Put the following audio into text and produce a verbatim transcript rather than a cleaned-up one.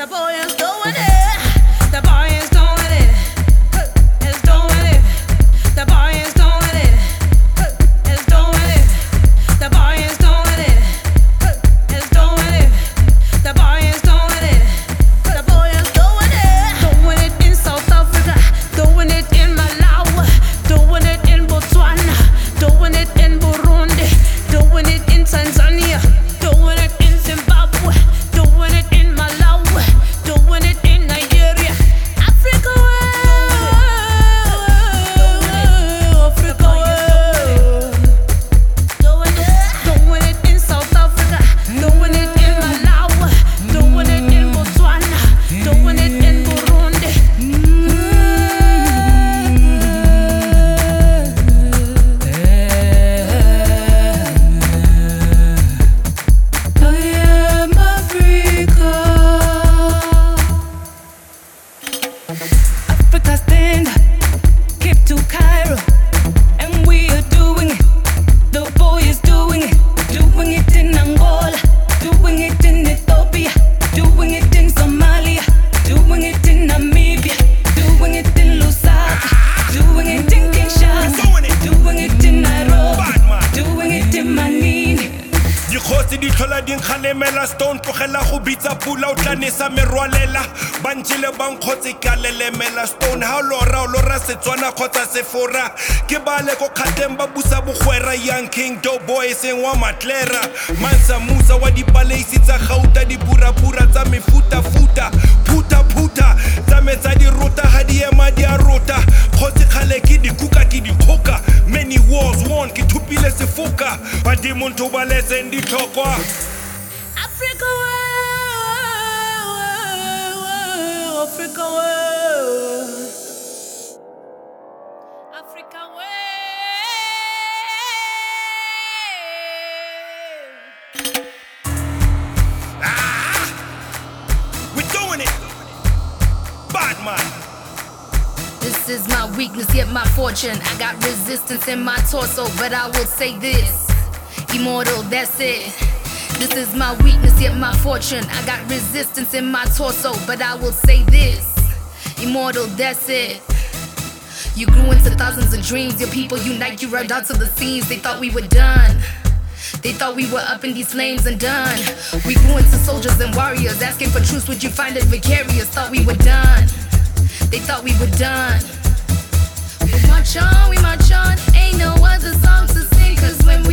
The boy is doing it. The boy is doing it. Is doing it. The boy is doing it. Is doing it. The boy is doing it. Is doing it. The boy is doing it. The boy is doing it. Doing it in South Africa. Doing it in Malawi. Doing it in Botswana. Doing it in Burundi. Doing it in Tanzania. Doing it in Zimbabwe. Doing it in Malawi. Doing it in Nigeria. Africa world. Africa world. Doing it. Doing it in South Africa. Doing it in Malawi. Doing it in Botswana. Doing it in Burundi. I am Africa. Africa stand up, keep to Cairo, and we are doing it. The boy is doing it, doing it in Angola, doing it in Ethiopia, doing it in Somalia, doing it in Namibia, doing it in Lusaka, doing it in Kinshasa, doing it in Nairobi, doing it in Manini. Dikgosi di tlhola di nkgalemela stone tlogela go bitsa pula o tla nesa merwalela ba ntšhile ba nkgotse ka lelemela stone ha o lora o lora setswana kgotsa sefora ke bale ko kgateng ba busa bogwera young king doughboy seng wa matlera mansa musa wa dipaleisi tsa gauta dipurapura tsa mefutafuta phutaphuta tsa metsa dirota ga di ema di a rota kgotse kgale ke dikuka ke dikgoka many wars won ke thupile sefoka badimo ntho ba leseng ditlhokwa Africa world, Africa world, Africa world. Ah, we're doing it, bad man. This is my weakness, yet my fortune. I got resistance in my torso, but I will say this: immortal, that's it. This is my weakness, yet my fortune. I got resistance in my torso, but I will say this: immortal, that's it. You grew into thousands of dreams, your people unite, you rode out to the scenes. They thought we were done. They thought we were up in these flames and done. We grew into soldiers and warriors, asking for truth, would you find it vicarious? Thought we were done. They thought we were done. We march on, we march on. Ain't no other song to sing, cause when